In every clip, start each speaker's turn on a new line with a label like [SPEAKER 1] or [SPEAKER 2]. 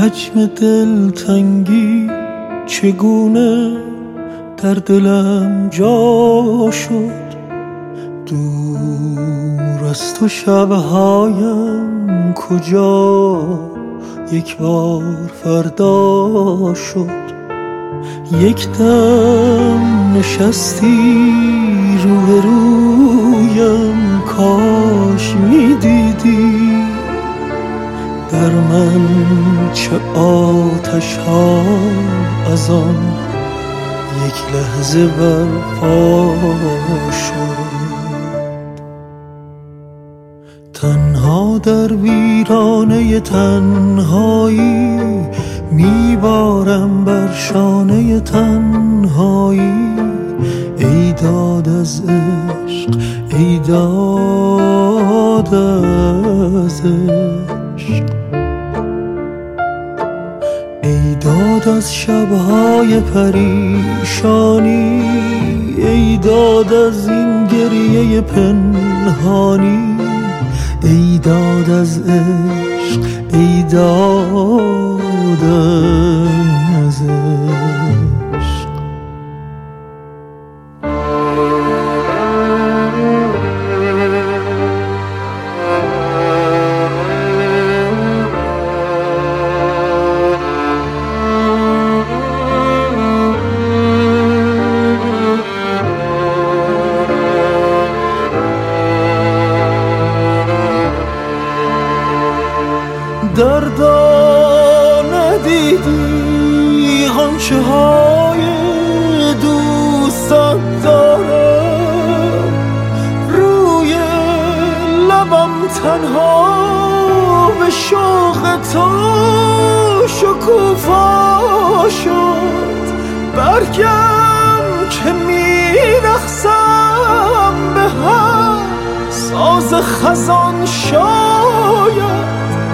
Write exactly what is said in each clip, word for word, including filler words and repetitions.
[SPEAKER 1] حجم دلتنگی چگونه در دلم جا شد. دور از تو شبهایم کجا یک بار فردا شد. یک دم نشستی روبرویم، کاش میدیدی در من چه آتش ها از آن یک لحظه برپا شد. تنها در ویرانه تنهایی میبارم بر شانه تنهایی. ای داد از عشق، ای داد از عشق، ای داد از شبهای پریشانی، ای داد از این گریه پنهانی. ای داد از عشق، ای داد از عشق. دردا ندیدی غنچه های دوستت دارم، روی لبم تنها به شوق تو شکوفا شد. برگم که میرقصم به هر ساز خزان، شاید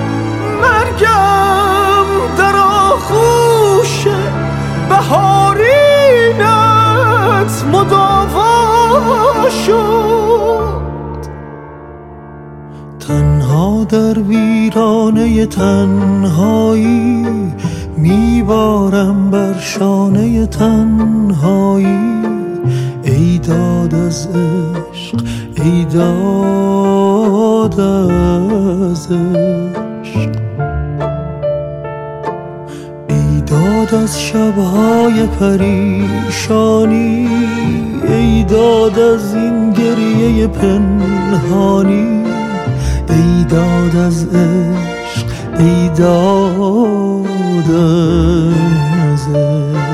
[SPEAKER 1] مرگم در آغوش بهارینت مداوا شد. تنها در ویرانه تنهایی میبارم بر شانه تنهایی. ای داد از عشق، ای داد از عشق، ای داد از شبهای پریشانی، ای داد از این گریه پنهانی. ای داد از عشق، ای داد از عشق.